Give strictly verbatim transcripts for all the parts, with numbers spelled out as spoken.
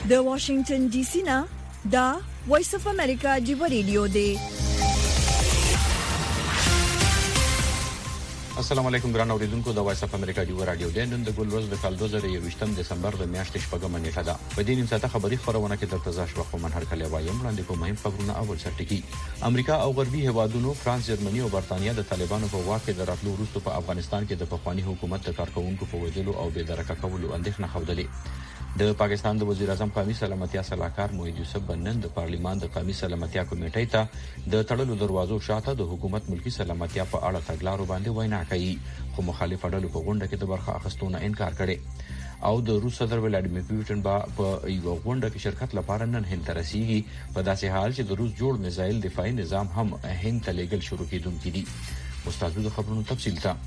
د واشنگټن ډي سي نه دا وایس اف امریکا دی ریډیو دی. السلام علیکم ګران اوریدونکو د وایس اف امریکا دی رادیو دی. نن د ګل ورځ د کال دوه زره یوویشتم دسمبر د میاشتې شپږمه نیټه ده. په دې نیم ساعته خبري خبرونه کې د تازه شو خو من هر کله وایم وړاندې په مهم خبرونه اول سرټکی. امریکا او غربي هیوادونو فرانس، جرمني او برتانیا د طالبانو په واک کې د راتلو وروسته په افغانستان کې د پخوانی حکومت د کارکونکو په وژلو او بې درکه کولو اندېښنه خوده. د پاکستان د وزیر اعظم قومي سلامتیا صلاحکار موحد یوسف بنن د پارلیمان د قومي سلامتیا کمیټې ته د تړلو دروازو شاته د حکومت ملکی سلامتیا په اړه تګلارو باندې وینا کوي، خو مخالف ډلو په غونډه کې د برخه اخیستونه انکار کړي. او د روس صدر ولادیمیر پوتین با په یو غونډه کې شرکت لپاره نن هند ته رسیږي، په داسې حال چې د روس جوړ میزایل دفاعي نظام هم هند ته لیږل شروع کیدونکي دي. استادو د خبرونو تفصیل ته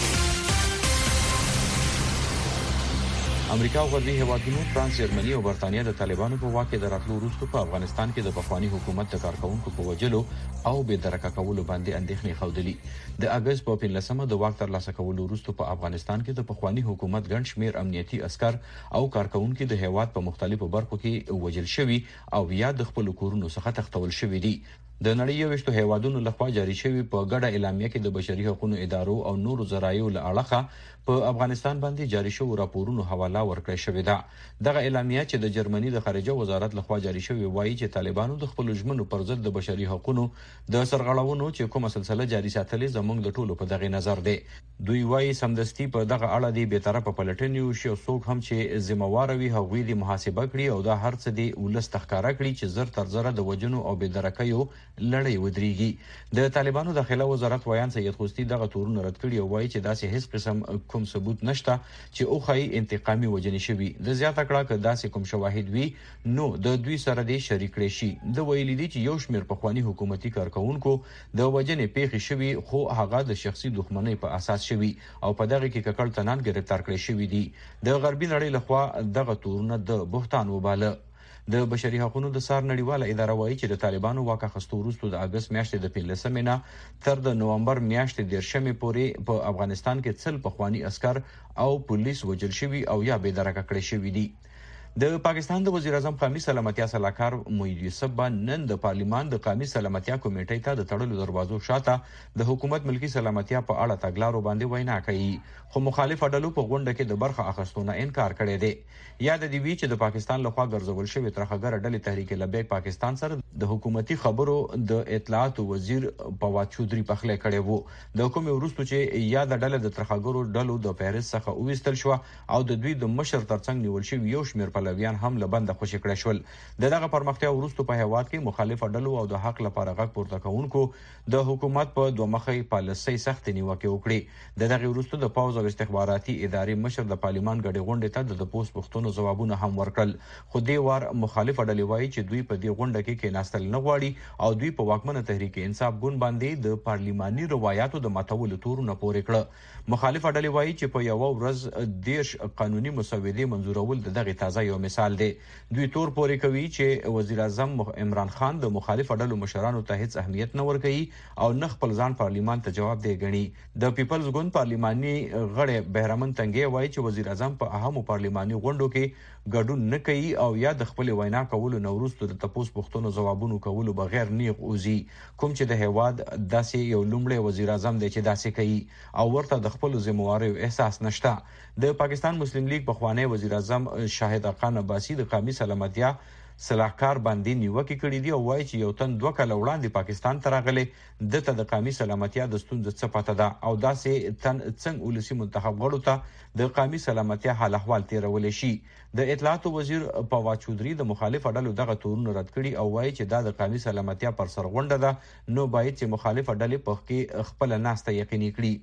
امریکا او غربي هیوادونو فرانس، جرمني او برتانیا د طالبانو په واک کې د راتلو وروسته په افغانستان کې د پخوانی حکومت د کارکونکو په وژلو او بې درکه کولو باندې اندېښنې ښودلې. د اگست په پنځلسمه د واک ترلاسه کولو وروسته په افغانستان کې د پخوانی حکومت ګڼ شمېر امنیتي عسکر او کارکونکو د هیواد په مختلفو برخو کې وژل شوي او یا د خپل کورونو څخه تښتول شوي دي. د نړۍ یوشتو هیوادونو لخوا جاری شوی په ګډه اعلامیه کې د بشري حقوقو ادارو او نورو ذرایعو له اړخه په افغانستان باندې جاری شوی راپورونو حواله ورکړی شوې ده. دغه اعلامیه چې د جرمني د خارجه وزارت لخوا جاری شوی وایي چې طالبانو د خپل ژمنو پر ضد د بشري حقوقو د سرغړونو چې کومه سلسله جاری ساتلې زموږ د ټولو په دغه نظر دی. دوی وایي سمدستي په دغه اړه دی به طرفه پلټنې وشي او څوک هم چې ذمہوار وي هغوی د محاسبه کړي او دا هر څه دی ولست ښکارا کړي چې زر تر زره د وجنو او بې درکیو لړۍ ودرېږي. د طالبانو داخله وزارت ویان سید خوستی دغه تورونه رد کړي او وایي چې داسې هیڅ قسم کوم ثبوت نشته چې اوخی انتقامي وجنې شوي. د زیاته کړه که داسې کوم شواهد وي نو د دوی سره د شریک کړي شي. د ویلي دي چې یو شمېر پخوانی حکومتي کارکونکو د وجنې پیښې شوي خو هغه د شخصي دښمنۍ په اساس شوي او په دغه کې ککړ تنان گرفتار کړي شوي دي. د غربي نړۍ لخوا دغه تورونه د بهتان وباله. د بشري حقوقو د سار نړیواله اداره وایي چې د طالبانو واک اخیستو وروسته د اگست میاشتې د پنځلسمې نه تر د نومبر میاشتې دیرشمې پورې په افغانستان کې څل پخوانی عسکر او پولیس وژل شوي او یا بې درکه کړي شوي دي. د پاکستان د وزیر اعظم قومي سلامتیا صلاحکار موحد یوسف نن د پارلیمان د قومي سلامتیا کمیټې ته د تړلو دروازو شاته د حکومت ملکی سلامتیا په اړه تګلارو باندې وینا کوي، خو مخالف ډلو په غونډه کې د برخه اخیستونه انکار کړی دی. یاد دی وی چې د پاکستان لخوا ګرځول شوی ترخګر ډلې تحریک لبیک پاکستان سره د حکومتي خبرو د اطلاعات وزیر فواد چودري په خله کړی وو. د حکومت وروسته چې یاد ډله د ترخګرو ډلو د پیرس څخه اوستل شو او د دوی د مشر ترڅنګ نیول شوی یو شمېر پلویان هم لبند خوشی کړی شول. د دغه پرمختیا وروسته په هیواد کې مخالف ډلو او د حق لپاره غږ پورته کوونکو د حکومت په دوه مخې پالیسۍ سخت نیوکه وکړي. د دغه وروسته د پوز او استخباراتي ادارې مشر د پارلیمان غړي غونډې ته د پوس پښتون ځوابونه هم ورکړل، خو دې وار مخالف ډلې وایي چې دوی په دې غونډه کې کېناستل نه غواړي او دوی په واکمنه تحریک انصاف ګوند باندې د پارلیماني روایتو د ماتولو تورونه پورې کړه. مخالف ډلې وایي چې په یو ورځ دیرش قانوني مسودې منزورول دغه تازه یو مثال دی. دوی تور پورې کوي چې وزیر اعظم عمران خان د مخالف ډلو مشرانو ته هیڅ اهمیت نه ورکوي او نه خپل ځان پارلیمان ته جواب دی غني. د پیپلز ګوند پارلیماني غړي بهرمن تنګي وایي چې وزیر اعظم په اهمو پارلیماني غونډو کې ګډون نه کوي او یا د خپل وینا کولو نو وروسته د تپوس پښتون ځوابونو کولو بغیر نیغ اوزي، کوم چې د هیواد داسې یو لومړی وزیر اعظم دی چې داسې کوي او ورته د خپل ذمہواري احساس نشته. د پاکستان مسلم لیگ پخوانی وزیر اعظم شاهد اقان عباسی د قومي سلامتیا صلاحکار باندې نیوکه کړې دي او وایي چې یو تن دوه کال وړاندې پاکستان ته راغلی دته د قومي سلامتیا د ستونزې څه پته ده او داسې تن څنګه ولسی منتخب غړو ته د قومي سلامتیا حال احوال تیرول شي. د اطلاعات وزیر فواد چودري د مخالف ډلو دغه تورونه رد کړي او وایي چې دا د قومي سلامتیا پر سر غونډه ده، نو باید چې مخالف ډلې په کې خپل ناسته یقیني کړي.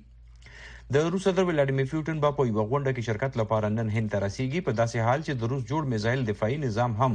د روس صدر ولادیمیر پوتین په یو غونډه کې شرکت لپاره نن هند ته رسیږي، په داسې حال چې د روس جوړ میزایل دفاعي نظام هم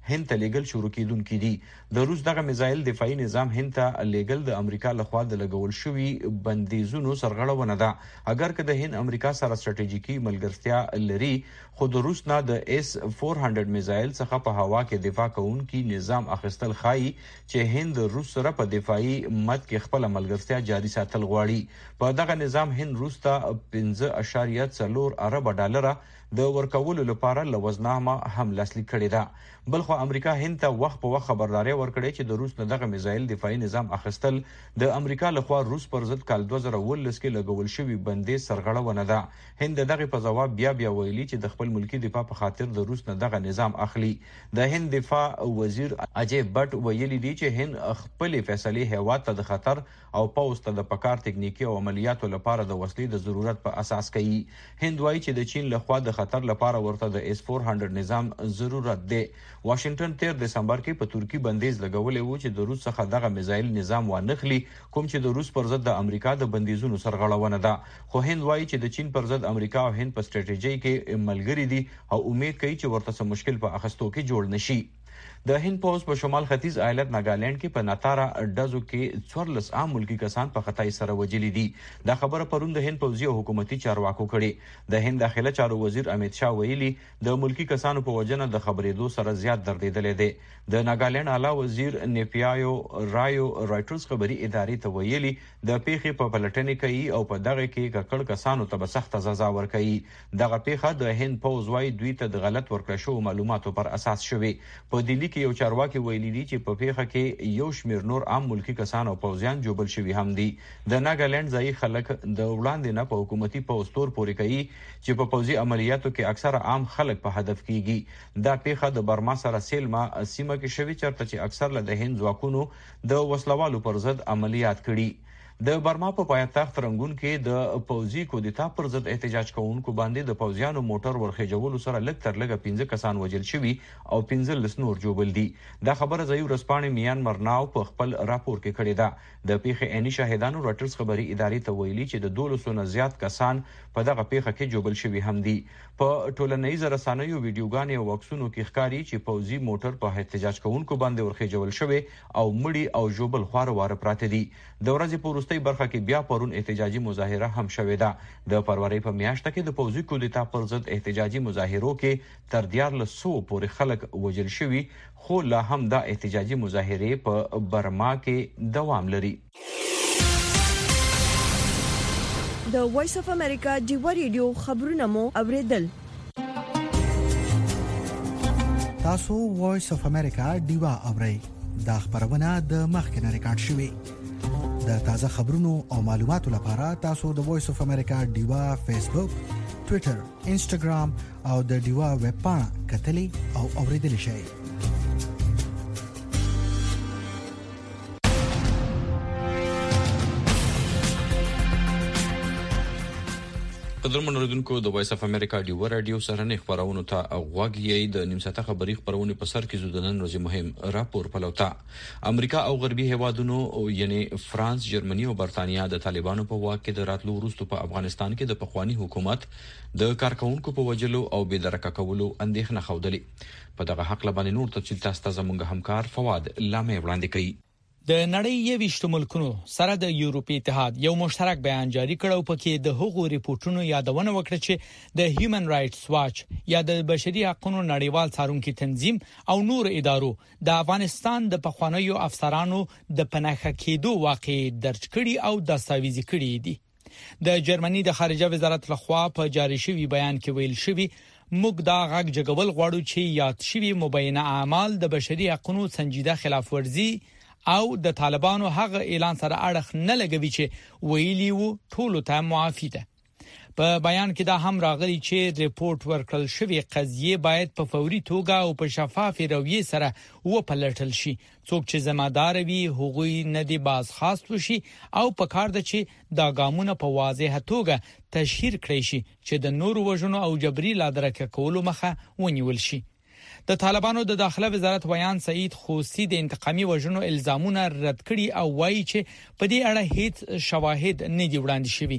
هند ته لیګل شروع کیدونکي دي. د روس دغه میزایل دفاعي نظام هند ته لیګل د امریکا لخوا د لګول شوی بندیزونو سرغړونه ده. اگر که د هند امریکا سره ستراتیژیکي ملګرتیا لري، خو د روس نه د اس چار سوه میزایل څخه په هوا کې دفاع کوونکي نظام اخیستل خایي چې هند روس سره په دفاعي مد کې خپل ملګرتیا جاري ساتل غواړي. په دغه نظام هند روس ته پنځه اعشاریه څلور ارب ډالر د ورکولو لپاره لوزنامه هم لاسلیک کړې ده. بلخو امریکا هند ته وخت په وخت خبرداري ورکړې چې د روس نه دغه میزایل دفاعي نظام اخیستل د امریکا لخوا روس پر ضد کال دوه زره اوولس کې لګول شوی بندیز سرغړونه ده. هند دغه په جواب بیا بیا ویلي چې د خپل ملکی دفاع په خاطر د روس نه دغه نظام اخلي. د هند دفاع وزیر اجي بټ ویلي دی چې هند خپل فیصله هیواد ته د خطر او پوز ته د پکار تکنیکی او عملیاتو لپاره د وسلې د ضرورت په اساس کوي. هند وایي چې د چین لخوا د خطر لپاره ورته د اس چار سوه نظام ضرورت دی. واشنگټن تیر دسمبر کې په ترکی بندیز لګولې وو چې د روس څخه دغه میزایل نظام وانخلي، کوم چې د روس پر ضد د امریکا د بندیزونو سرغړونه ده. خو هند وایي چې د چین پر ضد امریکا او هند په ستراتیژي کې ملګری دي او امید کوي چې ورته څه مشکل په اخستو کې جوړ نشي. د هند پوز په شمال ختیځ ایالت ناګالند کې په ناتارا ډزو کې څوارلس عام ملکی کسان په خطای سره وجلي دي. دا خبره پرون د هند پوځي او حکومتي چارواکو کړي. د هند داخله چارو وزیر امیت شاه ویلي د ملکی کسانو په وجنه د خبرېدو سره زیات دردېدلې دي. د ناګالند اعلی وزیر نیپیایو رایو رایټرز خبري ادارې ته ویلي د پیښې په پلټنې کوي او په دغه کې ککړ کسانو ته به سخت سزا ورکوي. دغه پیښه د هند پوز وايي دوی ته د غلط ورکړل شوو معلوماتو پر اساس شوی. په دلی کې یو چارواکي ویلي دي چې په پیښه کې یو شمیر نور عام ملکی کسان او پوځیان جوړل شوي هم دي. د ناګالند ځای خلک د وړاندې نه په حکومتي پوز تور پورې کوي چې په پوځي عملیاتو کې اکثره عام خلک په هدف کیږي. دا پیښه د برما سره سیلما سیمه کې شوی چرته چې اکثر له د هند ځواکونو د وسلوالو پر ضد عملیات کړي. د برما په پایتخت رنګون کې د پوځي کودتا پر ضد احتجاج کوونکو باندې د پوځیانو موټر ورخېجولو سره لږ تر لږه پنځه کسان وژل شوي او پنځه لس نور جوړل دي. دا خبره ځای ورځپاڼې میانمار ناو په خپل راپور کې کړې ده. د پیښې عیني شاهدانو راټرز خبري ادارې ته ویلي چې د دولسو نه زیات کسان په دغه پیښه کې جوړل شوي هم دي. په ټولنیزو رسنیو ویډیوګانې او عکسونو کې ښکاري چې پوځي موټر په احتجاج کوونکو باندې ورخېجول شوی او مړي او جوبل خوار واره پراته دي. د ورځې په وروستۍ برخه کې بیا پرون احتجاجي مظاهره هم شوې ده. د فروری په میاشت کې د پوځي کودتا پر ضد احتجاجي مظاهرو کې تر دیارلس سوه پورې خلک وژل شوي، خو لا هم دا احتجاجي مظاهرې په برما کې دوام لري. د وایس اف امریکا ډیوا ریډیو خبرونه مو اوریدل. تاسو وایس اف امریکا ډیوا اورئ. دا خبرونه د مخکنه ریکارډ شوې. د تازه خبرونو او معلوماتو لپاره تاسو د وایس اف امریکا ډیوا فیسبوک، ټوئیټر، انسټاګرام او د ډیوا ویب پاڼه کتلی او اوریدلی شئ. قدرمن اوریدونکو د وایس اف امریکا ډیوا رادیو سره نه خبرونه ته غوږی د نیم ساعته خبري خبرونه په سر کې زودنن ورځې مهم راپور پلوتا. امریکا او غربي هیوادونو یعنی فرانس، جرمني او برتانیا د طالبانو په واک کې د راتلو وروسته په افغانستان کې د پخوانی حکومت د کارکونکو په وجلو او بې درکه کولو اندېښنه خوده. په دغه حق لبانې نور تفصیل تاسو ته زموږ همکار فواد لامه وړاندې کړي. د نړۍ یويشت ملکونو سره د یورپی اتحاد یو مشترک بیان جاری کړو پکې د حقوقو ریپورتونو یادونه وکړه چې د هیومن رائټس واچ یا د بشري حقوقو نړیوال څارونکو تنظیم او نور ادارو د افغانستان د پخوانیو افسرانو د پناه کېدو واقع درج کړي او داستاویزي کړي دي. د جرمني د خارجه وزارت لخوا په جاری شوی بیان کې ویل شوی موږ دا غږ جګول غواړو چې یاد شوی مبینه اعمال د بشري حقوقو سنجیده خلاف ورزي او د طالبانو هغه اعلان سره اړه نه لګوي چې ویلي وو ټولو ته معافي ده. په بیان کې دا هم راغلی چې ریپورت ورکړل شوی قضیه باید په فوري توګه او په شفاف رویه سره وپلټل شي. څوک چې ذمہدار وي حقوقي ندي باز خاص وشي او په کار د چې دا ګامونه په واضح توګه تشهیر کړي شي چې د نور وژنو او جبري لادرکه کولو مخه ونیول شي. د طالبانو د داخله وزارت ویان سعید خوسی د انتقامي وژنو الزامونه رد کړي او وایي چې په دې اړه هیڅ شواهد نه دي وړاندې شوي.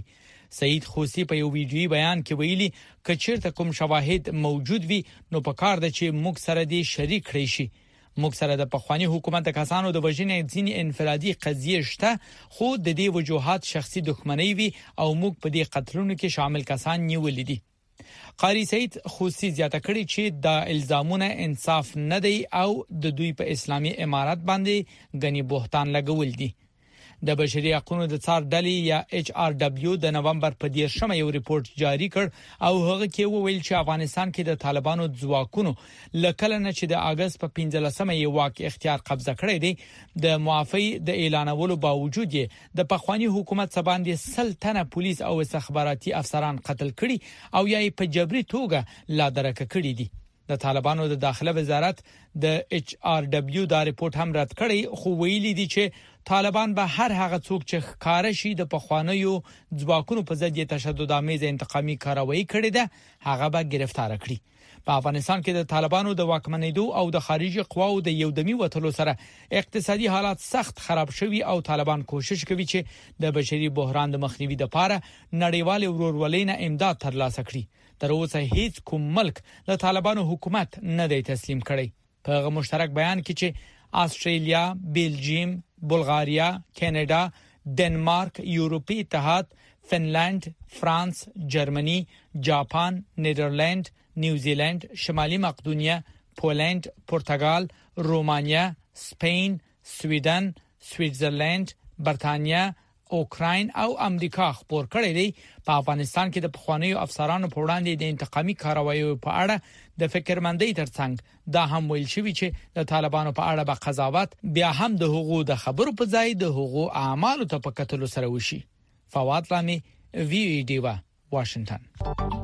سعید خوسی په یو ویډیوي بیان کې ویلي کچیرته کوم شواهد موجود وي نو په کار ده چې موږ سره دې شریک کړئ شي. موږ سره د پخوانی حکومت د کسانو د وژنې ځینې انفرادي قضیه شته خو د دې وجوهات شخصي دښمنۍ وي او موږ په دې قتلونو کې شامل کسان نیولې دي. قاری سعید خوسی زیاته کړی چې د الزامونه انصاف نه دی او د دوی په اسلامي امارات باندې غني بهتان لګول دي. د بشري حقوقو د څار ډلې یا ایچ آر دبلیو د نومبر په دیرشمه یو ریپورت جاری کړ او هغه کې وویل چې افغانستان کې د طالبانو ځواکونو لکه نه چې د اگست په پنځلسمه یو واک اختیار قبضه کړی دی د معافی د اعلانولو باوجود د پخوانی حکومت سباندې سل تنه پولیس او استخباراتي افسران قتل کړي او یا په جبري توګه لا درکه کړي دي. د طالبانو د داخله وزارت د ایچ آر دبلیو دا ریپورت هم رد کړی خو ویلي دي چې طالبان به هر هغه څوک چې ښکار شي د پخوانیو ځواکونو په ضد تشددآمیز انتقامي کاروایی کړي ده هغه به گرفتار کړي. په افغانستان کې د طالبانو د واکمنېدو او د خارجي قواو د یودمي وټلو سره اقتصادي حالات سخت خراب شوي او طالبان کوشش کوي چې د بشري بحران د مخنیوي لپاره نړیوال ورورولۍ نه امداد ترلاسه کړي. تر اوسه هیڅ کوم ملک د طالبانو حکومت نه دی تسلیم کړی. په مشترک بیان کې چې استرالیا، بلجیم، بلغاریا، کاناډا، ډنمارک، یورپی اتحاد، فنلند، فرانس، جرمني، جاپان، نیدرلند، نیوزیلند، شمالي مقدونیه، پولند، پرتګال، رومانیا، سپین، سویډن، سویټزرلند، برتانیا، اوکراین او امریکا خبر کړی دی په افغانستان کې د پخوانیو افسرانو په وړاندې د انتقامي کاروایو په اړه د فکرمندۍ ترڅنګ دا هم ویل شوی چې د طالبانو په اړه به قضاوت بیا هم د حقوقو د خبرو په ځای د حقوقو اعمالو ته په کتلو سره وشي. فواد لامي وی ای ډی وا واشنگټن.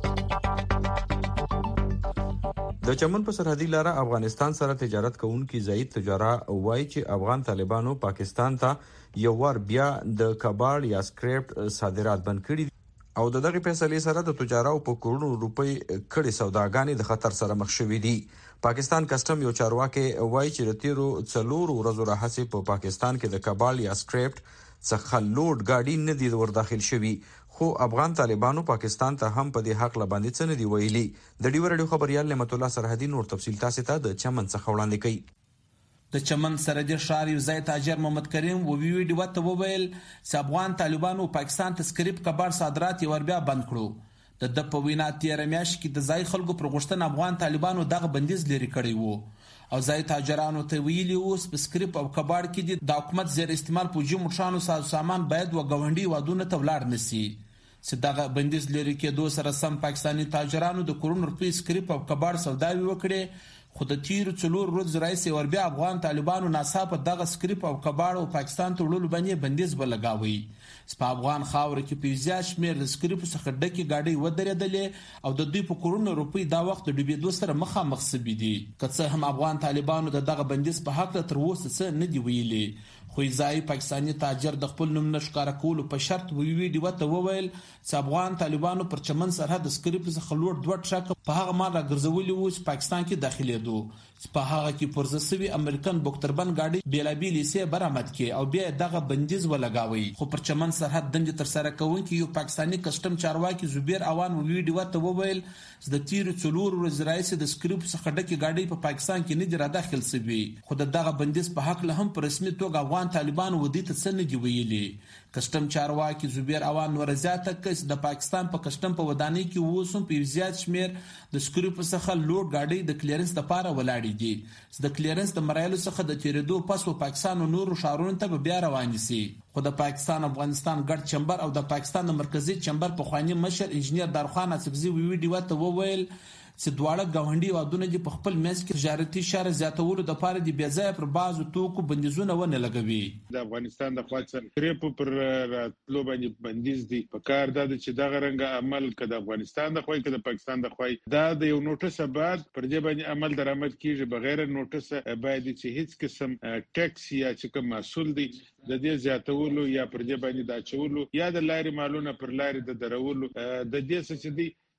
د چمن په سرحدي لاره افغانستان سره تجارت کوونکي زید تجارا وایي چې افغان طالبانو پاکستان ته یو ور بیا د کباړ یا سکریپټ صادرات بند کړي او د دغه فیصلې سره د تجارو په کروڑو روپۍ کړي سوداګانې د خطر سره مخ شوې دي. پاکستان کسٹم یو چارواکي وایي چې د تیرو څلور ورځو راهیسې په پاکستان کې د کباړ یا سکریپټ څخه لوډ گاډي نه دي ور داخل شوي خو افغان طالبانو پاکستان ته هم په دې حق لباندې څه نه دی ویلي. د ډیو رادیو خبريال نعمت الله سرحدي نور تفصیل تاسو ته د چمن څخه وړاندې کوي. د چمن سرحدي ښار یو ځای تاجر محمد کریم و وی ویډیو ته وویل چې افغان طالبانو پاکستان ته سکریپ کبار صادرات یې ور بیا بند کړو. د د په وینا تیر میاشت کې د ځای خلکو پر غوښتنه افغان طالبانو دغه بندیز لري کړی وو او ځای تاجرانو ته ویلي وو چې سکریپ او کبار کې د حکومت زیر استعمال پوجي موټرانو ساز سامان باید و غونډي وادونه ته ولاړ نسی چې دغه بندیز لري کېدو سره سم پاکستاني تاجرانو د کروڑ روپۍ سکریپ او کبار سوداوي وکړي خو د تیر څلور ورځې راځي ور بیا افغان طالبانو ناڅاپه دغه سکریپ او کبار او پاکستان ته وړلو باندې بندیز بلګاوي. په افغان خاور کې په زیات شمېر د سکریپ څخه ډکې گاډي ودرېدلې او د دوی په کروڑ روپۍ دا وخت د ډوبېدو سره مخامخ سوي دي. که څه هم افغان طالبانو د دغه بندیز په حق تر اوسه څه نه دی ویلي خو ځای پاکستاني تاجر د خپل نوم نشکاره کولو په شرط وی ویډیو ته وویل چې افغان طالبانو پر چمن سرحد سکریپ څخه لوړ دوه ټرک په هغه مال راګرځولي وو چې پاکستان کې داخلي دو په هغه کې پرزسوي امریکن بوکتربن گاډي بیلابیلی سي برآمد کې او بیا دغه بندیز ولګاوي. خو پر چمن سرحد دنګ تر سره کوونکی یو پاکستاني کسٹم چارواکي زبیر اوان ویډیو ته وویل چې د تیر څلور ورځې راځي د سکریپ څخه ډکې گاډي په پاکستان کې نه دی را داخل سوي خو دغه بندیز په حق له هم پر رسمي توګه افغان طالبان ودی ته څه نه دی ویلي. کسٹم چارواکي زبیر اوان ورزياته کس د پاکستان په کسٹم په ودانۍ کې ووسم په زیات شمیر د سکریپ څخه لوډ گاډي د کلیرنس لپاره ولاړې دي. د کلیرنس د مرایلو څخه د تیرېدو پس په پاکستان او نورو ښارونو ته بیا روان دي. خو د پاکستان افغانستان ګډ چمبر او د پاکستان د مرکزی چمبر په خواني مشر انجنیر دارخان اڅکزي ویډیو ته وویل چې دواړه غونډي وادونه دي په خپل میز کې تجارتي شر زیاتولو د پاره دی بیا ځای پر بازو توکو بندیزونه ونه لګوي. د افغانستان د خواڅن ریپ پر راتلو باندې بندیز دي په کار د چې د غرنګ عمل کده افغانستان د خوای کده پاکستان د خوای دا د یو نوټس بعد پر دې باندې عمل درآمد کیږي بغیر نوټس باید چې هیڅ قسم ټیکس یا چې کوم مسول دي د دې زیاتولو یا پر دې باندې دا چولو یا د لارې مالونه پر لارې د درولو د دې څه دي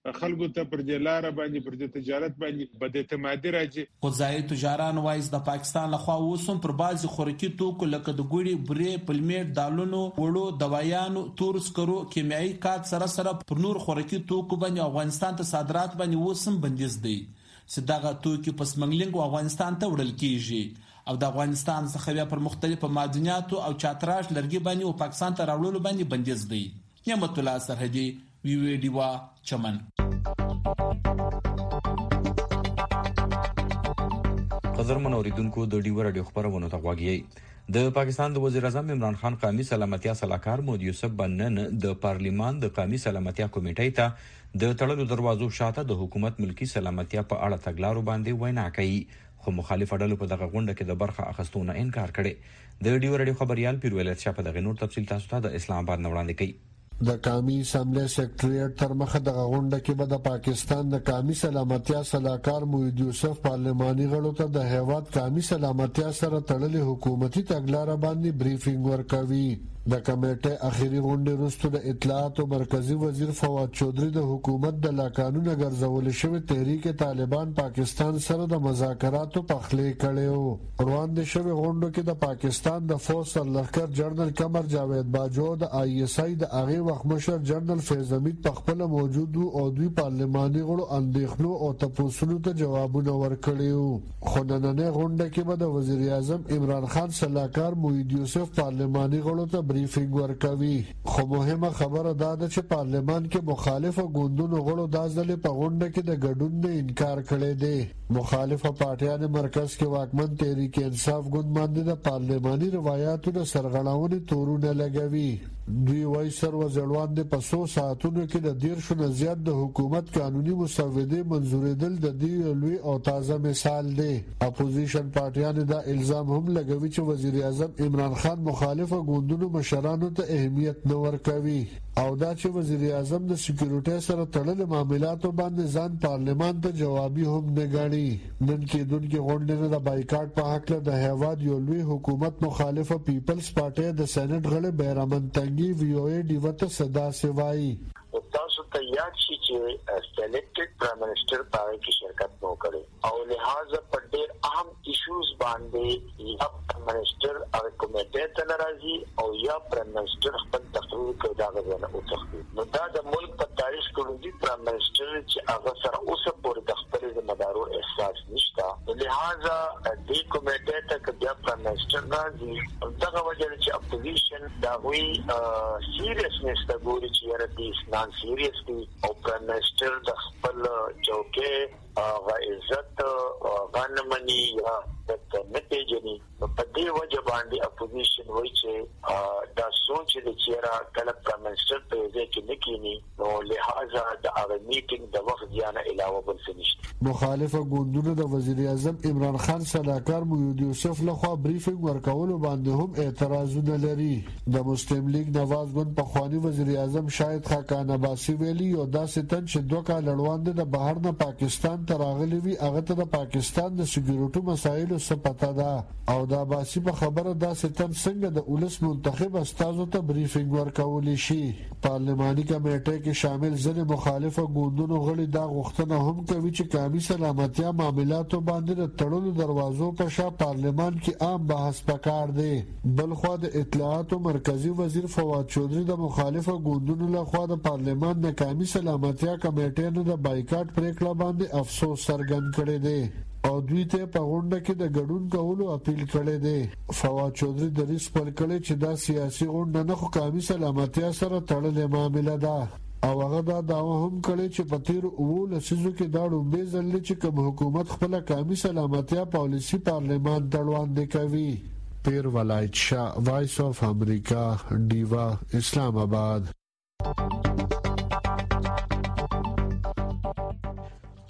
خلکو ته پر جلاره باندې پر تجارت باندې بد اعتمادي راځي. خدای تجاران وایي د پاکستان لخوا وسوم پر بعضي خوراکي توکو لکه د ګوړي برې پلمیر دالونو وړو دوایانو تور سکرو کیمیاوي کات سره سره پر نور خوراکي توکو باندې افغانستان ته صادرات باندې وسوم بندیز دی چې دغه توکي په سمګلینګ افغانستان ته وړل کیږي او د افغانستان څخه بیا پر مختلفو معدنیاتو او چاتراش لرګي باندې او پاکستان ته راوړلو باندې بندیز دی. نعمت الله سرحدي وی وی ډیوا چمن. قدرمن اوریدونکو د ډیوا رادیو خبرونه ته غواړي. د پاکستان د وزیر اعظم عمران خان قومي سلامتیا صلاحکار مود یوسف بنن د پارلیمان د قومي سلامتیا کمیټې ته د تړلو دروازو شاته د حکومت ملکی سلامتیا په اړه تګلارو باندې وینا کوي، خو مخالف ډلو په دغه غونډه کې د برخه اخیستو نه انکار کړي. د ډیو رادیو خبريال پیرولیت شاه په دغه نور تفصیل تاسو ته د اسلام آباد وړاندې کوي. د قومي اسمبلی سیکریټریټ تر مخه د غونډه کې به د پاکستان د قومي سلامتیا صلاحکار موید یوسف پارلماني غړو ته د هیواد قومي سلامتیا سره تړلې حکومتي تګلارې باندې بریفینګ ورکوي. د کمیټې اخیری غونډې وروسته د اطلاعات او مرکزی وزیر فواد چودري د حکومت د لاقانونه ګرځول شوی تحریک طالبان پاکستان سره د مذاکراتو پخلې کړي. روان دي شوی غونډو کې د پاکستان د فوج سرلښکر جنرال قمر جاوید باجو د آی اس آی د هغه وخت مشر جنرال فیض حمید په خپل موجود او دوی پارلماني غړو اندېښنو او تپوسونو ته جوابونه ورکړي. خو نننۍ غونډه کې به د وزیر اعظم عمران خان صلاحکار موید یوسف پارلماني غړو ته بریفینګ ورکوي. خو مهمه خبره دا ده چې پارلمان کې مخالفه ګوندونو غړو دا ځلې په غونډه کې د ګډون نه انکار کړی دی. مخالفه پارټیان مرکز کې واکمن تحریک انصاف ګوند باندې د پارلماني روایتو د سرغړونې تورونه لګوي. دوی وایي سر وزړوان د پسو ساعتونو کې د دیرشو نه زیات د حکومت قانوني مسودې منزورېدل د دې لوی او تازه مثال دی. اپوزیشن پارټیان دا الزام هم لګوي چې وزیر اعظم عمران خان مخالفه ګوندونو مشرانو ته اهمیت نه ورکوي او دا چې وزیر اعظم د سکیورټي سره تړلې معاملاتو باندې ځان پارلمان ته جوابي هم نه ګڼي. نن کېدونکې غونډې نه د بایکاټ په هکله د هیواد یو لوی حکومت مخالفه پیپلز پارټي د سېنات غړي بیرمن تنګي وی او ای ډیوته صدا سوای. تاسو ته یاد شي چې سلیکټډ پرایم منسٹر پاره کې شرکت نو کړي او لہذا په ډېر اهم ایشوز باندې یا پرایم منسٹر او کمیټې ته ناراضي او یا پرایم منسٹر خپل تقریر کوي دا غوښنه او تخفیف. نو دا د ملک په تاریخ کې لومړی پرایم منسٹر چې هغه سره اوسه پورې د خپل ذمہدارو احساس نشته. لہذا د کمیټې ته کې بیا پرایم منسٹر راځي دغه وجه چې اپوزیشن دا وی سیریسنس د ګوري چې رئیس نان سیریس دی او پرایم منسٹر د خپل چوکې غا عزت غنمنی یا د نتیجنی په دې وجه باندې اپوزیشن وایي چې دا سوچ د چیرې کله پرایم منسٹر په دې کې نکینی نو لہذا د هغه میټینګ د وخت ځانه علاوه بل څه نشته. مخالفه ګوندونو د وزیر اعظم عمران خان صلاحکار موید یوسف لخوا بریفینګ ورکولو باندې هم اعتراضونه لري. د مسلم لیگ نواز ګوند په خواني وزیر اعظم شاهد خاقان عباسی ویلي یو داسې تن چې دوه کال وړاندې د بهر نه پاکستان ته راغلی وي هغه ته د پاکستان د سکیورټي مسایلو څه پته ده او د عباسی په خبره داسې تن څنګه د ولس منتخب استازو ته بریفینګ ورکولی شي. پارلماني کمیټې کې شامل ځینې مخالفه ګوندونو غړي دا غوښتنه هم کوي چې قومي سلامتیا معاملاتو باندې د تړلو دروازو په شا پارلمان کې عام بحث پکار دی. بلخوا د اطلاعات مرکزی وزیر فواد چودري د مخالفه ګوندونو لخوا د پارلمان د قومي سلامتیا کمیټې نه د بایکاټ پریکړه باندې افسوس څرګند کړی دی او دوی ته په غونډه کې د ګډون کولو اپیل کړی دی. فواد چودري د ریس پر کړی چې دا سیاسي غونډه نه خو قومي سلامتیا سره تړلې معامله ده او هغه دا دعوه هم کړی چې په تیر اوو لسیزو کې دا لومړی ځل دی چې کوم حکومت خپله قومي سلامتیا پالیسي پارلمان ته وړاندې کوي. پیر ولایت شاه، وایس آف امریکا، ډیوا، اسلام آباد.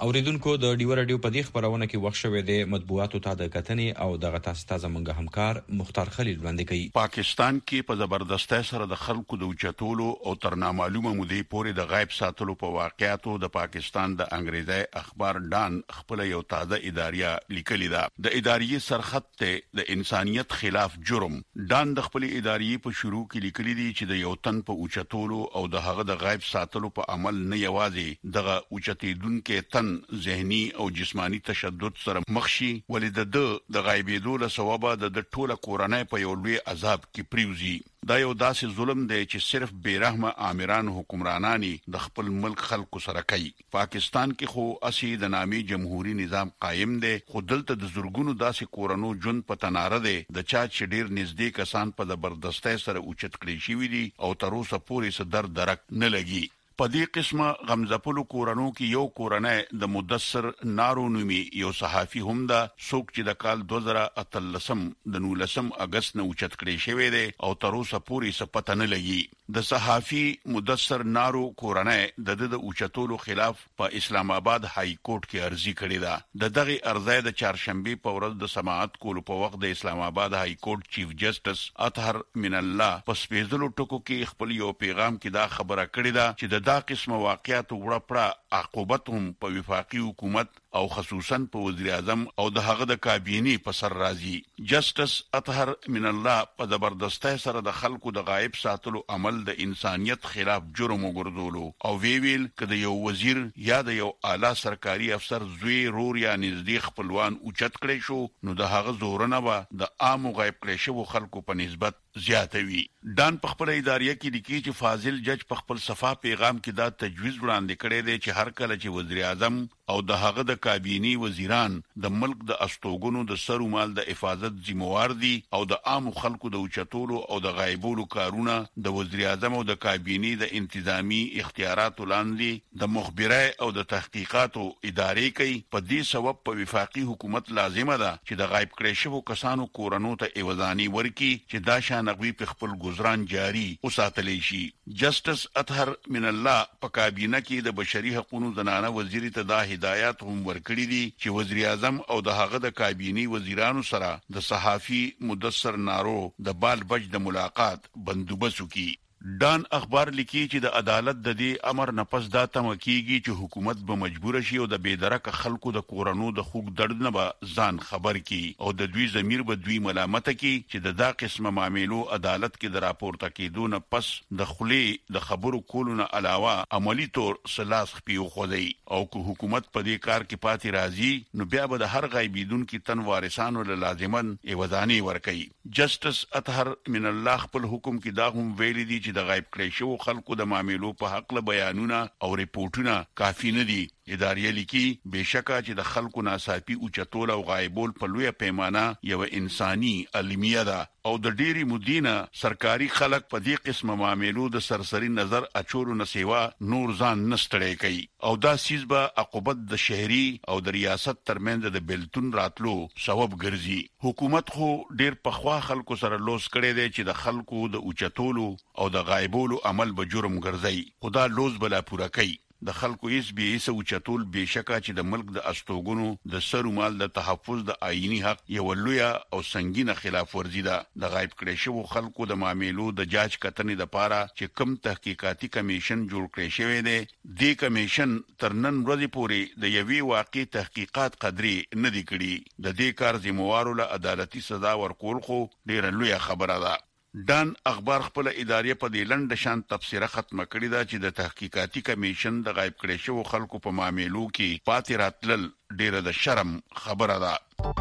اوریدونکو د ډیو رادیو په دې خبرونه کې وخت شوه د مطبوعاتو ته د کتنې او دغه تاسو ته زمونږ همکار مختار خلیل وړاندې کوي. پاکستان کې په زبردستۍ سره د خلکو د اوچتولو او تر نامعلومه مودې پورې د غیب ساتلو په واقعاتو د پاکستان د انګریزي اخبار ډان خپل یو تازه اداریه لیکلی ده. د اداریه سرخط ته د انسانیت خلاف جرم. ډان د خپل اداریه په شروع کې لیکلی دی چې د یو تن په اوچتولو او د هغه د غیب ساتلو په عمل نه یوازې دغه اوچتیدونکو تن ذهني او جسمانی تشدد سره مخ شي، ولې د د غایبېدو له سببه د ټوله کورنۍ په یو لوی عذاب کې پریوزي. دا یو داسې ظلم دی چې صرف بیرحمه آمران حکمرانانی د خپل ملک خلکو سره کوي. پاکستان کې خو اسی د نامي جمهوریت نظام قائم دی، خو دلته د زورګونو داسې کورونو جون په تناره دی د چا چې ډیر نږدې کسان په زبردستۍ سره اوچت کړی شي وي او تر اوسه پورې څه در درک نه لګي. په دې قسمه غمزپلو کورونو کې یو کورنۍ د مدثر نارو نومي یو صحافي هم دا څوک چې د کال دوه زره اتلسم د نولسم اگست نه اوچت کړی شوی دی او تر اوسه پورې څه پته نه لګي. د صحافي مدثر نارو کورنۍ د د اوچتولو خلاف په اسلام آباد های کورټ کې ارزي کړې ده. د دغه ارزای د چهارشنبه په ورځ د سماعت کولو په وخت د اسلام آباد های کورټ چیف جسټس اطهر من الله په سپیڅلو ټکو کې خپل یو پیغام کې دا خبره کړې ده چې دا قسمه واقعیت وړه پړه عقوبت هم په وفاقي حکومت او خصوصا په وزیر اعظم او د هغه د کابینه په سر راځي. جسټس اطهر من الله په زبردستۍ سره د خلکو د غایب ساتلو عمل د انسانیت خلاف جرم وګرځولو او وی ویل کله یو وزیر یا د یو اعلی سرکاري افسر زوی رور یا نږدې خپلوان اوچت کړي شو نو د هغه زورنه به د عام غایب کړي شو خلکو په نسبت زیاتوي. ډان په خپل اداریه کې لیکي چې فاضل جج په خپل صفه پیغام کې دا تجویز وړاندې کړی دی چې هر کله چې وزیر اعظم او د هغه د کابینی وزیران د ملک د استوګنو د سرو مال د حفاظت ذمہوار دي او د عام خلکو د اوچتولو او د غایبولو کارونه د وزیر اعظم او د کابینی د انتظامی اختیاراتو لاندې د مخبري او د تحقیقاتو ادارې کوي. په دې سبب په وفاقي حکومت لازمه ده چې د غایب کړي شوو کسانو کورونو ته ایوازاني ورکي چې دا شانغوي په خپل گزاران جاری وساتلی شي. جسټس اطهر من الله په کابینه کې د بشري حقوقو زنانه وزیر ته دا هدایت هم ورکړي دي چې وزیر اعظم او د هغه د کابینی وزیرانو سره د صحافي مدثر نارو د بال بچ د ملاقات بندوبست وکړي. ډان اخبار لیکي چې د عدالت د دې امر نه پس دا تم کیږي چې حکومت به مجبور شي او د بېدرک خلکو د کورونو د خوګ درد نه به ځان خبر کی او د دوی ضمیر به دوی ملامت کی چې د دا قسمه معاملو عدالت کې د راپورته کېدو نه پس د خلی د خبرو کولو نه علاوه عملی تور سلاس خپیو خودي او که حکومت په دې کار کې پاتې راځي نو بیا به د هر غایبیدون کې تن وارثانو له لازمن ایوازاني ورکړي. جسټس اطهر من الله خپل حکم کې دا هم ویلي دي چې د غایب کړي شو خلکو د معاملو په حق له بیانونه او ریپورتونه کافي نه دي. ادارې لیکي بهشکه چې د خلکو ناڅاپي اوچتول او غایبول په لوی پیمانه یو انساني علمیه ده او د ډيري مدینه سرکاري خلک په دې قسمه معاملو د سرسري نظر اچولو نه سیوا نور ځان نستړی کوي او دا سیس به عقوبت د شهري او د ریاست ترمنځ د بلتون راتلو سبب ګرځي. حکومت خو ډیر په خوا خلکو سره لوس کړي دي چې د خلکو د اوچتولو او د غایبولو عمل به جرم ګرځي. خدا لوز بلا پورا کوي. د خلکو ایس بي ایس اوچتول بهشکه چې د ملک د استوګنو د سرو مال د تحفظ د آئینی حق یو لوی او سنگینه خلاف ورزي ده. د غایب کړي شو خلکو د معاملو د جاج کتنې د پاره چې کم تحقیقاتي کمیشن جوړ کړی شوی دی د کمیشن ترنن ورځې پورې د یوې واقعي تحقیقات قدرې نه دی کړی. د دې کار ذمہوارو له عدالتي سزا ورکول خو ډیره لوی خبره ده. ډان اخبار خپل ادارې په دې لنډ شان تفسیره ختمه کړې ده چې د تحقیقاتي کمیشن د غایب کړي شو خلکو په معاملو کې پاتې راتلل ډیره د شرم خبره ده.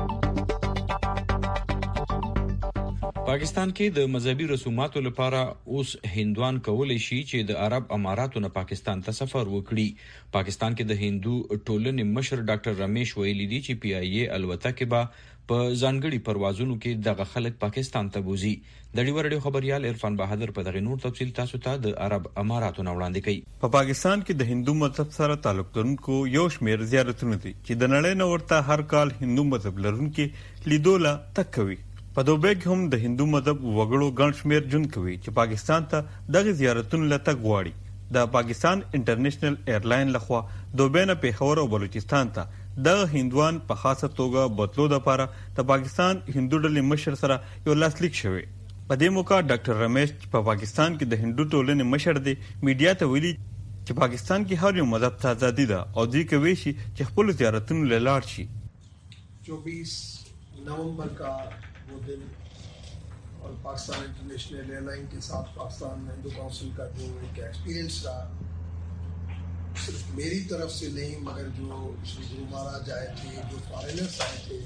پاکستان کې د مذهبي رسوماتو لپاره اوس هندوان کولای شي چې د عرب اماراتو نه پاکستان ته سفر وکړي. پاکستان کې د هندو ټولنې مشر ډاکټر رمیش ویلي دي چې پی آی ای الوتکه به په ځانګړي پروازونو کې دغه خلک پاکستان ته بوزي. د ډیو رادیو خبريال عرفان بهادر په دغه نور تفصیل تاسو ته د عرب اماراتو نه وړاندې کوي. په پاکستان کې د هندو مذهب سره تعلق لرونکو یو شمېر زیارتونه دي چې د نړۍ نه ورته هر کال هندو مذهب لرونکو لیدوله تک کوي. په دوبه کې هم د هندو مذهب وګړو ګڼ شمېر جون کوي چې پاکستان ته دغه زیارتونه لته غواړي. د پاکستان انټرنیشنل ایرلاین لخوا دوبه نه پیښور او بلوچستان ته د هندوان په خاصه توګه بوتلو د لپاره د پاکستان هندو ډلې مشر سره یو لاسلیک شوی. په دې موقع ډاکټر رمیش په پاکستان کې د هندو ټولنې مشر دی میډیا ته ویلي چې پاکستان کې هر یو مذهب ته ازادي ده او دوی کوي چې خپل زیارتونو له لاړ شي. चौबीस नवंबर का वो दिन और पाकिस्तान इंटरनेशनल एयरलाइन के साथ पाकिस्तान हिंदू काउंसिल का जो एक एक्सपीरियंस रहा, सिर्फ मेरी तरफ से नहीं मगर जो श्री गुरु महाराज आए थे, जो फॉरेनर्स आए थे,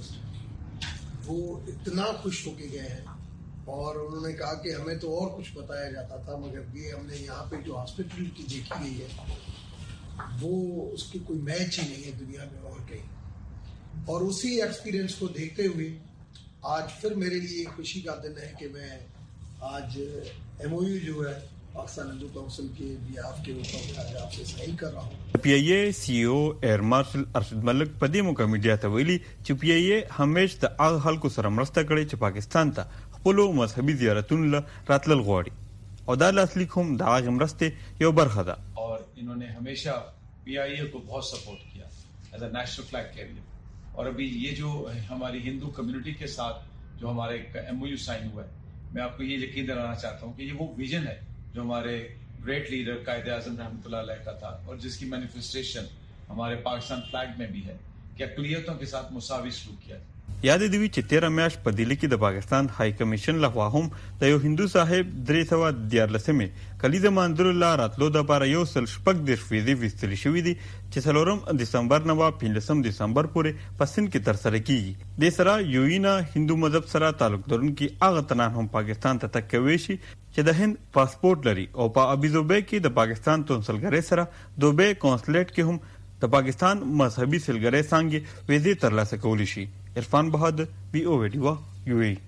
वो इतना खुश होके गए हैं और उन्होंने कहा कि हमें तो और कुछ बताया जाता था मगर ये हमने यहाँ पे जो हॉस्पिटलिटी देखी गई है वो उसकी कोई मैच ही नहीं है दुनिया में और कहीं. और उसी एक्सपीरियंस को देखते हुए आज फिर मेरे लिए खुशी का दिन है कि मैं आज एमओयू जो है पाकिस्तान हिंदू काउंसिल के बिहाफ के ऊपर में आज आपसे साइन कर रहा हूँ. P I A CEO air marshal Arshad Malik په دې موقع میډیا ته ویلي چې پی آی اے همیشه د هغه خلکو سره مرسته کړې چې پاکستان ته خپل مذهبي زیارتونو له راتلل غواړي او دا لاسلیک هم د هغه مرستې یو برخه ده. और इन्होंने हमेशा पी आई ए को बहुत सपोर्ट किया as a national flag carrier. और अभी ये जो हमारी हिंदू कम्युनिटी के साथ जो हमारे एमओयू साइन हुआ है, मैं आपको ये यकीन दिलाना चाहता हूँ कि ये वो विजन है जो हमारे ग्रेट लीडर कायदे आज़म रहमतुल्लाह अलैह का था और जिसकी मैनिफेस्टेशन हमारे पाकिस्तान फ्लैग में भी है कि अक़लियतों के साथ मुसावी सलूक किया. یاد دی وی چې تیره میاشت په دلی کې د پاکستان های کمیشن لخوا هم د یو هندو صاحب درې سوه دیارلسمې کلیزه مانځلو لپاره راتلو دپاره یو سل شپږ دېرش ویزې ویستلې شوي دي چې څلورم دسمبر نه به پنځلسم دسمبر پورې په سند کې ترسره کیږي. دې سره یوی نه هندو مذهب سره تعلق لرونکي هغه تنان هم پاکستان ته تګ کولی شي چې د هند پاسپورټ لري او په ابوظبي کې د پاکستان قونسلګرۍ سره دوبه کونسلیټ کې هم د پاکستان مذهبي سلګرۍ څنګه ویزې ترلاسه کولی شي. عرفان بهادر وی او ویډیو یو ای.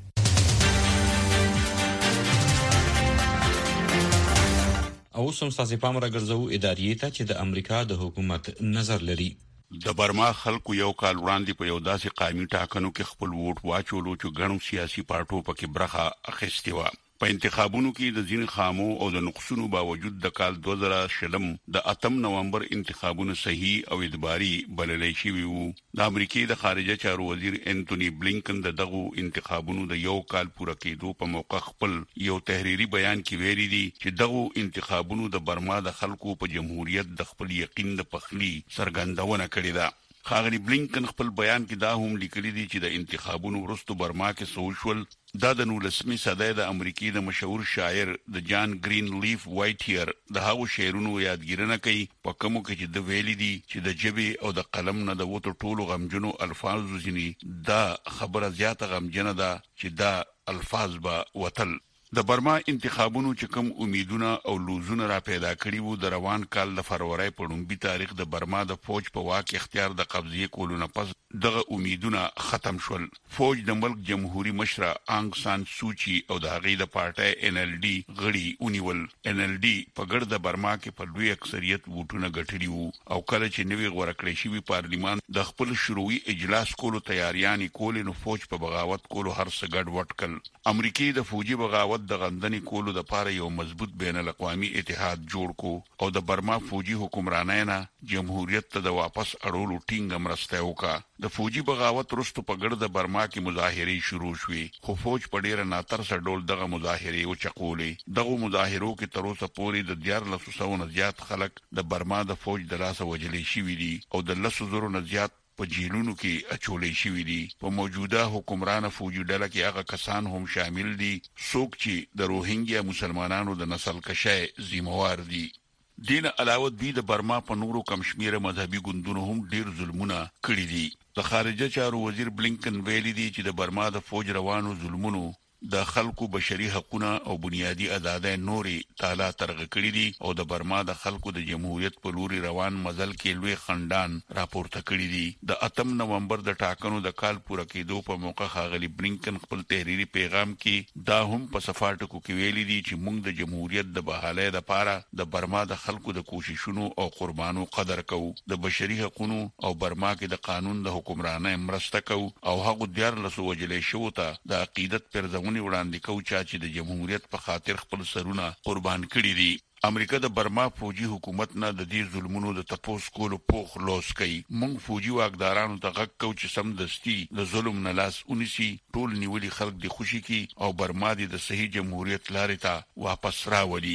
او سم تاسو پام راګرځو ادارې ته چې د امریکا د حکومت نظر لري. د برما خلکو یو کال وړاندې په یو داسې قائمي ټاکنو کې خپل ووټ واچولو چې ګڼو سیاسي پارټو پکې برخه اخیستې و. په انتخابونو کې د ځین خامو او د نقصونو باوجود د کال دوه زره شلم د اتم نومبر انتخابونو صحیح او اعتباري بللی شوي وو. د امریکای د خارجه چارو وزیر انټونی بلینکن د دغه انتخابونو د یو کال پوره کېدو په موقع خپل یو تحریری بیان کې ویلي دي چې دغه انتخابونو د برما د خلکو په جمهوریت د خپل یقین د پخلی څرګندونه کړې ده. خاغلی بلینکن خپل بیان کې دا هم لیکلي دي چې د انتخابونو وروسته برما کې سوشل دا د نولسمې صدۍ د امریکای د مشهور شاعر د جان گرین لیف وایټیر د هغو شعرونو یادګیرنه کوي په کومو کې چې د ویلي دي چې د جبې او د قلم نه د وته ټولو غمجنو الفاظو ځینې دا خبره زیاته غمجنه ده چې دا الفاظ به وتل. د برما انتخابونو چې کوم امیدونه او لوزونه را پیدا کړي وو د روان کال د فروری په لومبي تاریخ د برما د فوج په واک اختیار د قبضې کولو نه پس دغه امیدونه ختم شول. فوج د ملک جمهوریت مشره آنګ سان سوچي او د هغې د پارټۍ ان ال ډي غړي ونیول. ان ال ډي په ګرد د برما کې په لوی اکثریت ووټونه ګټلي وو او کله چې نوی غوړه کړی شوی پارلیمان د خپل شروعي اجلاس کولو تیاریانې کولې نو فوج په بغاوت کولو هر څه ګډ وډ کړل. امریکای د فوجي بغاوت د غندنې کولو د پاره یو مضبوط بین الاقوامي اتحاد جوړ کو او د برما فوجي حکمرانۍ نه جمهوریت ته د واپس اړولو ټینګه مرسته وکړه. د فوجي بغاوت وروسته په ګرد د برما کې مظاهرې شروع شوې خو فوج په ډیره ناترسه ډول دغه مظاهرې وچقولې. دغه مظاهرو کې تر اوسه پورې د دیارلسو سوو نه زیات خلک د برما د فوج د لاسه وژلې شوي دي او د لسو زرو نه زیات په جیلونو کې اچولې شوي دي. په موجوده حکمران فوجي ډله کې هغه کسان هم شامل دي څوک چې د روهینګیا مسلمانانو د نسل کشۍ ذمہوار دي. دین علاوه دوی د برما په نورو کم شمیره مذهبي ګوندونو هم ډیر ظلمونه کړي دي. د خارجه چارو وزیر بلینکن ویلي دي چې د برما د فوج روانو ظلمونو د خلکو بشري حقوقونه او بنیادی آزادۍ نوري تعالی ترغه کړی دي او د برما د خلکو د جمهوریت په لوري روان مزل کې لوی خندان راپورته کړی دي. د اتم نومبر د ټاکنو د کال پوره کېدو په موقع خاغلی بلینکن خپل تحریری پیغام کې دا هم په صفاټکو کې ویلي دي چې موږ د جمهوریت د بحالۍ لپاره د برما د خلکو د کوششونو او قربانو قدر کوو. د بشري حقوقو او برما کې د قانون د حکمرانۍ مرسته کوو او هغه دیارلسو وجلې شو ته د عقیدت پرځون ارزونې وړاندې کوي چې د جمهوریت په خاطر خپل سرونه قربان کړي دي. امریکا د برما فوجي حکومت نه د دې ظلمونو د تپوس کولو پوخ لوس کوي. موږ فوجي واکدارانو ته غږ کوو چې سم دستي د ظلم نه لاس ونیسي، ټول نیولي خلک د خوشي کی او برما د صحیح جمهوریت لارې ته واپس راولي.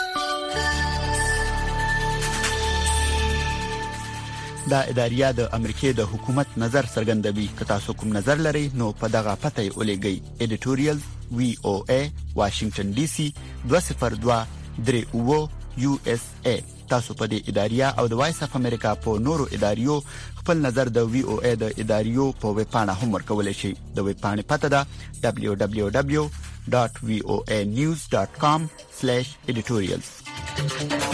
دا اداریه د امریکای د حکومت نظر څرګندوي. که تاسو کوم نظر لرئ نو په دغه پته ولېږئ. ایډیټوریال وی او ای واشنگټن ډي سي دوه صفر دوه درې اوه یو اس ای. تاسو په دې اداریه او د وایس اف امریکا په نورو اداریو خپل نظر د وی او ای د اداریو په ویب پاڼه هم ورکولای شئ. د ویب پاڼې پته ده دبليو دبليو دبليو ډاټ وی او ای نیوز ډاټ کام سلیش ایډیټوریالز.